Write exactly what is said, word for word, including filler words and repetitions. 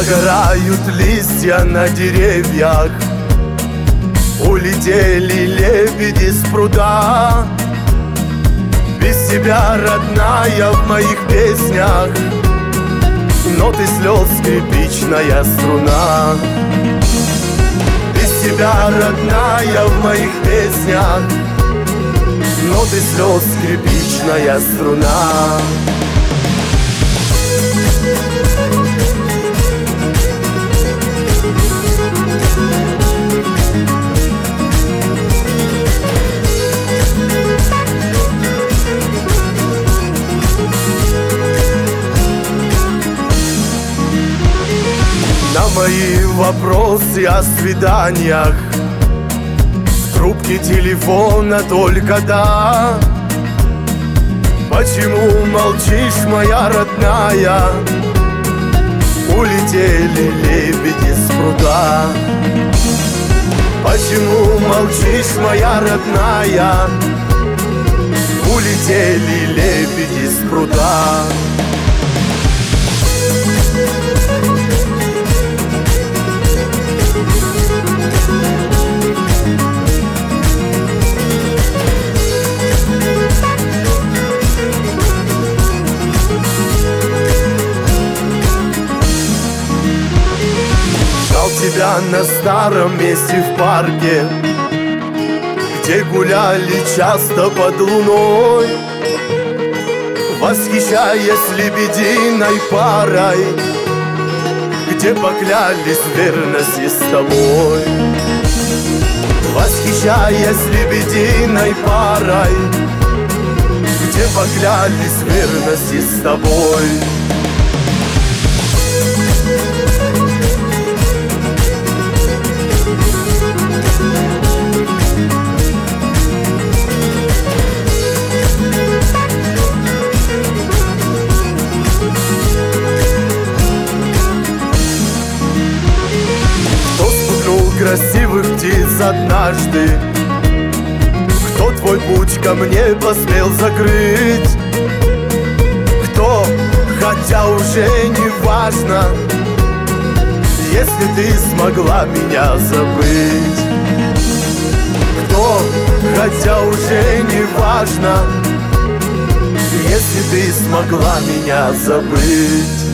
Догорают листья на деревьях, улетели лебеди с пруда. Без тебя, родная, в моих песнях ноты слез скрипичная струна. Без тебя, родная, в моих песнях ноты слез скрипичная струна. На мои вопросы о свиданиях в трубке телефона только да. Почему молчишь, моя родная? Улетели лебеди с пруда. Почему молчишь, моя родная? Улетели лебеди с пруда. Тебя на старом месте в парке, где гуляли часто под луной, восхищаясь лебединой парой, где поклялись в верности с тобой. Восхищаясь лебединой парой, где поклялись в верности с тобой. Красивых птиц однажды, кто твой путь ко мне посмел закрыть? Кто, хотя уже не важно, если ты смогла меня забыть? Кто, хотя уже не важно, если ты смогла меня забыть?